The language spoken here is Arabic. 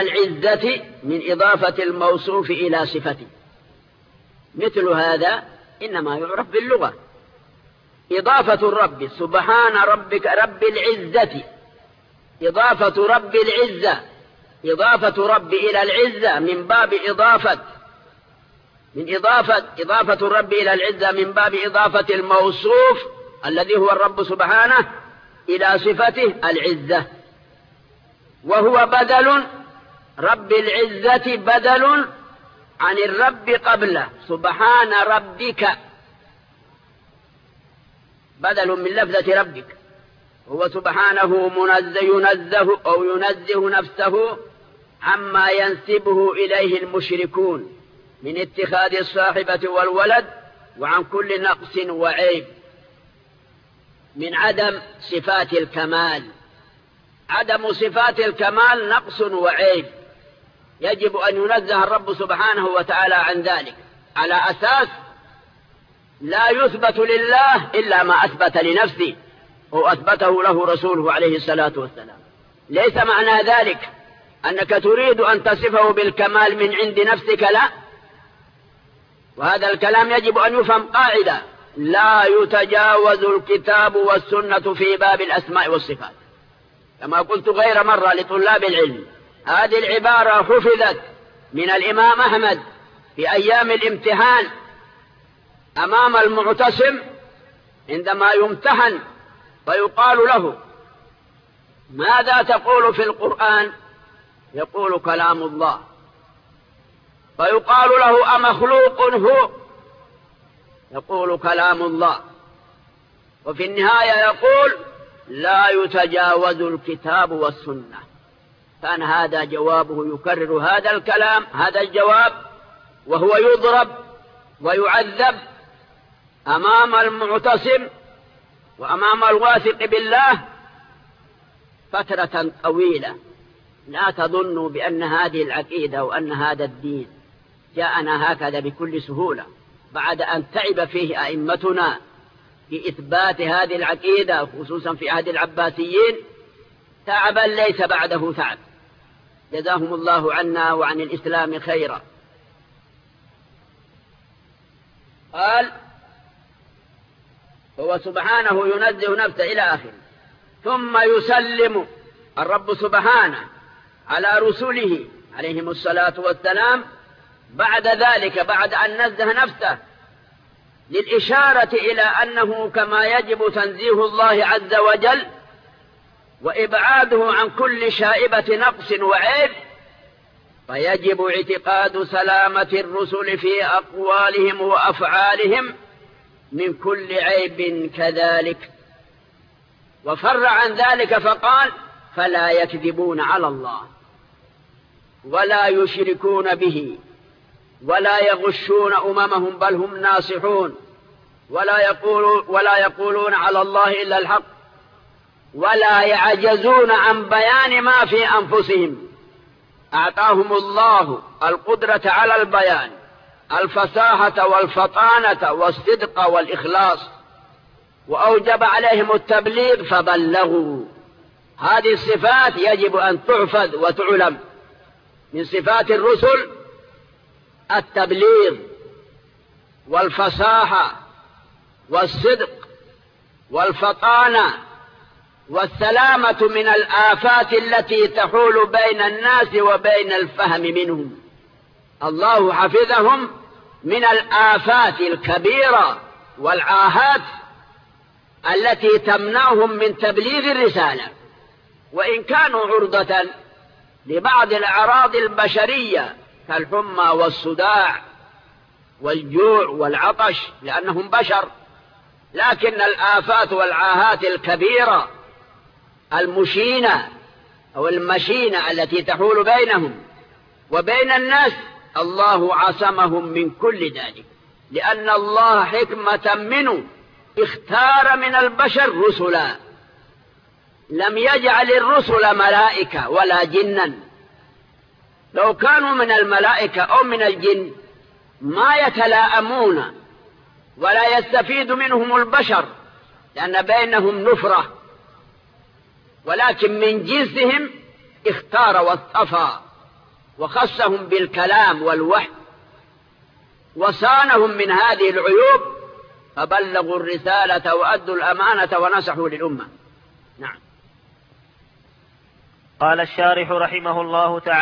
العزة من إضافة الموصوف إلى صفته. مثل هذا إنما يعرف باللغة. إضافة الرب سبحان ربك رب العزة، إضافة رب العزة، إضافة رب إلى العزة من باب إضافة الرب إلى العزة من باب إضافة الموصوف الذي هو الرب سبحانه إلى صفته العزة، وهو بدل رب العزة، بدل عن الرب قبله سبحان ربك، بدل من لفظة ربك. هو سبحانه ينزه أو ينزه نفسه عما ينسبه إليه المشركون من اتخاذ الصاحبة والولد، وعن كل نقص وعيب من عدم صفات الكمال. عدم صفات الكمال نقص وعيب، يجب أن ينزه الرب سبحانه وتعالى عن ذلك، على أساس لا يثبت لله إلا ما أثبت لنفسه وأثبته له رسوله عليه الصلاة والسلام. ليس معنى ذلك أنك تريد أن تصفه بالكمال من عند نفسك، لا. وهذا الكلام يجب أن يفهم قاعدة: لا يتجاوز الكتاب والسنة في باب الأسماء والصفات. كما قلت غير مرة لطلاب العلم، هذه العبارة حفظت من الإمام أحمد في أيام الامتحان أمام المعتصم عندما يمتحن، فيقال له: ماذا تقول في القرآن؟ يقول: كلام الله. فيقال له: أمخلوق هو؟ يقول: كلام الله. وفي النهاية يقول: لا يتجاوز الكتاب والسنة. كان هذا جوابه، يكرر هذا الكلام، هذا الجواب، وهو يضرب ويعذب أمام المعتصم وأمام الواثق بالله فترة طويلة. لا تظنوا بأن هذه العقيدة وأن هذا الدين جاءنا هكذا بكل سهولة، بعد أن تعب فيه أئمتنا في إثبات هذه العقيدة، خصوصا في عهد العباسيين، تعبا ليس بعده تعب، جزاهم الله عنا وعن الإسلام خيرا. قال: هو سبحانه ينزه نفسه إلى آخره. ثم يسلم الرب سبحانه على رسله عليهم الصلاة والسلام بعد ذلك، بعد أن نزه نفسه، للإشارة إلى أنه كما يجب تنزيه الله عز وجل وإبعاده عن كل شائبة نقص وعيب، فيجب اعتقاد سلامة الرسل في أقوالهم وأفعالهم من كل عيب كذلك. وفر عن ذلك فقال: فلا يكذبون على الله ولا يشركون به ولا يغشون أممهم بل هم ناصحون ولا يقولون على الله إلا الحق ولا يعجزون عن بيان ما في أنفسهم. أعطاهم الله القدرة على البيان، الفصاحة والفطانة والصدق والإخلاص، وأوجب عليهم التبليغ فبلغوا. هذه الصفات يجب أن تحفظ وتعلم. من صفات الرسل التبليغ والفصاحة والصدق والفطانة والسلامة من الآفات التي تحول بين الناس وبين الفهم منهم. الله حفظهم من الآفات الكبيرة والعاهات التي تمنعهم من تبليغ الرسالة، وإن كانوا عرضة لبعض الأعراض البشرية كالحمى والصداع والجوع والعطش لأنهم بشر، لكن الآفات والعاهات الكبيرة المشينة أو المشينة التي تحول بينهم وبين الناس الله عصمهم من كل ذلك، لأن الله حكمة منه اختار من البشر رسلا، لم يجعل الرسل ملائكة ولا جنا. لو كانوا من الملائكة أو من الجن ما يتلاءمون ولا يستفيد منهم البشر، لأن بينهم نفرة، ولكن من جنسهم اختار واصطفى وخصهم بالكلام والوحي وصانهم من هذه العيوب، فبلغوا الرسالة وأدوا الأمانة ونصحوا للأمة. نعم. قال الشارح رحمه الله تعالى: